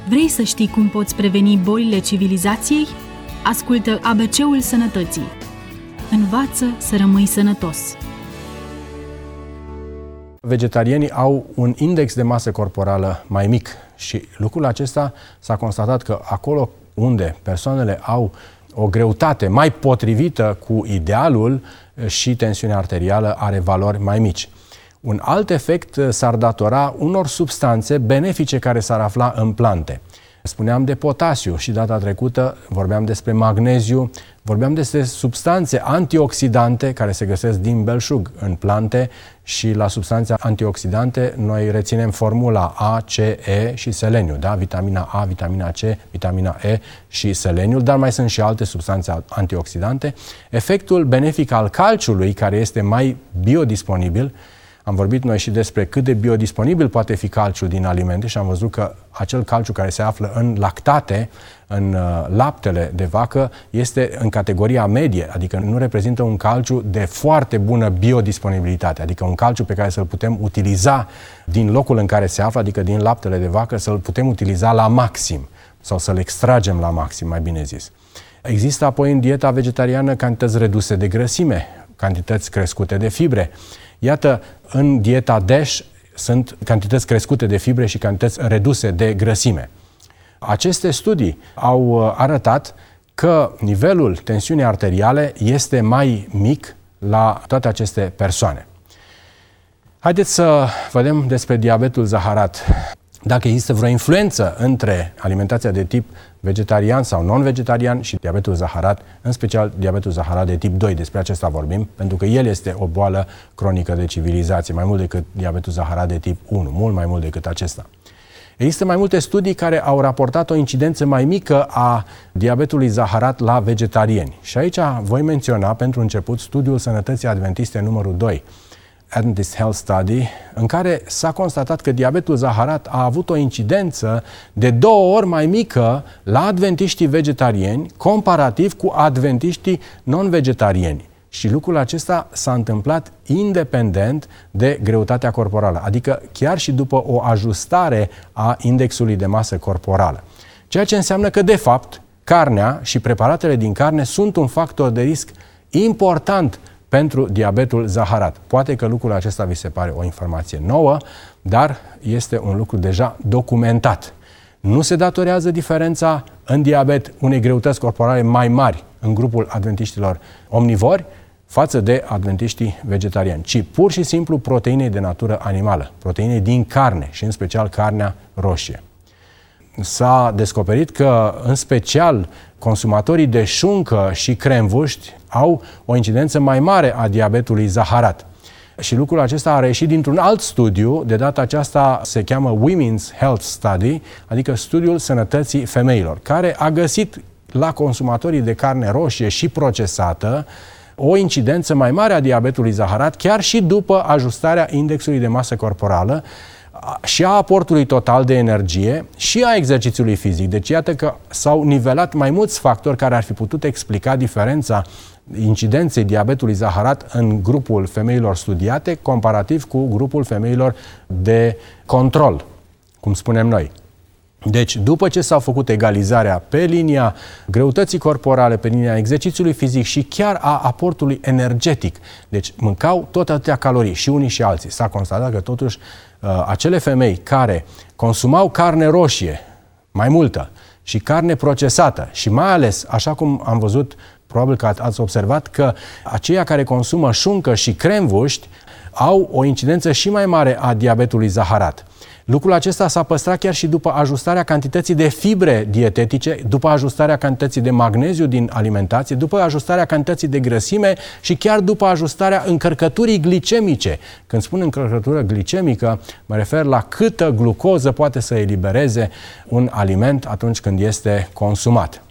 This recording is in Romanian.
Vrei să știi cum poți preveni bolile civilizației? Ascultă ABC-ul Sănătății. Învață să rămâi sănătos. Vegetarianii au un index de masă corporală mai mic și lucrul acesta s-a constatat că acolo unde persoanele au o greutate mai potrivită cu idealul, și tensiunea arterială are valori mai mici. Un alt efect s-ar datora unor substanțe benefice care s-ar afla în plante. Spuneam de potasiu și data trecută vorbeam despre magneziu, vorbeam despre substanțe antioxidante care se găsesc din belșug în plante și la substanțe antioxidante noi reținem formula A, C, E și seleniu, da? Vitamina A, vitamina C, vitamina E și seleniul, dar mai sunt și alte substanțe antioxidante. Efectul benefic al calciului, care este mai biodisponibil, am vorbit noi și despre cât de biodisponibil poate fi calciul din alimente și am văzut că acel calciu care se află în lactate, în laptele de vacă, este în categoria medie, adică nu reprezintă un calciu de foarte bună biodisponibilitate, adică un calciu pe care să-l putem utiliza din locul în care se află, adică din laptele de vacă, să-l putem utiliza la maxim sau să-l extragem la maxim, mai bine zis. Există apoi în dieta vegetariană cantități reduse de grăsime, cantități crescute de fibre. Iată, în dieta DASH sunt cantități crescute de fibre și cantități reduse de grăsime. Aceste studii au arătat că nivelul tensiunii arteriale este mai mic la toate aceste persoane. Haideți să vedem despre diabetul zaharat. Dacă există vreo influență între alimentația de tip vegetarian sau non-vegetarian și diabetul zaharat, în special diabetul zaharat de tip 2, despre acesta vorbim, pentru că el este o boală cronică de civilizație, mai mult decât diabetul zaharat de tip 1, mult mai mult decât acesta. Există mai multe studii care au raportat o incidență mai mică a diabetului zaharat la vegetariani. Și aici voi menționa pentru început studiul Sănătății Adventiste numărul 2, Adventist Health Study, în care s-a constatat că diabetul zaharat a avut o incidență de 2 ori mai mică la adventiștii vegetariani comparativ cu adventiștii non-vegetariani. Și lucrul acesta s-a întâmplat independent de greutatea corporală, adică chiar și după o ajustare a indexului de masă corporală. Ceea ce înseamnă că, de fapt, carnea și preparatele din carne sunt un factor de risc important pentru diabetul zaharat. Poate că lucrul acesta vi se pare o informație nouă, dar este un lucru deja documentat. Nu se datorează diferența în diabet unei greutăți corporale mai mari în grupul adventiștilor omnivori față de adventiștii vegetariani, ci pur și simplu proteinei de natură animală, proteinei din carne și în special carnea roșie. S-a descoperit că, în special, consumatorii de șuncă și cremvuști au o incidență mai mare a diabetului zaharat. Și lucrul acesta a reieșit dintr-un alt studiu, de data aceasta se cheamă Women's Health Study, adică studiul sănătății femeilor, care a găsit la consumatorii de carne roșie și procesată o incidență mai mare a diabetului zaharat, chiar și după ajustarea indexului de masă corporală și a aportului total de energie și a exercițiului fizic. Deci iată că s-au nivelat mai mulți factori care ar fi putut explica diferența incidenței diabetului zaharat în grupul femeilor studiate comparativ cu grupul femeilor de control, cum spunem noi. Deci, după ce s-a făcut egalizarea pe linia greutății corporale, pe linia exercițiului fizic și chiar a aportului energetic, deci mâncau tot atâtea calorii și unii și alții, s-a constatat că totuși acele femei care consumau carne roșie mai multă și carne procesată și mai ales, așa cum am văzut, probabil că ați observat, că aceia care consumă șuncă și cremvuști au o incidență și mai mare a diabetului zaharat. Lucrul acesta s-a păstrat chiar și după ajustarea cantității de fibre dietetice, după ajustarea cantității de magneziu din alimentație, după ajustarea cantității de grăsime și chiar după ajustarea încărcăturii glicemice. Când spun încărcătură glicemică, mă refer la câtă glucoză poate să elibereze un aliment atunci când este consumat.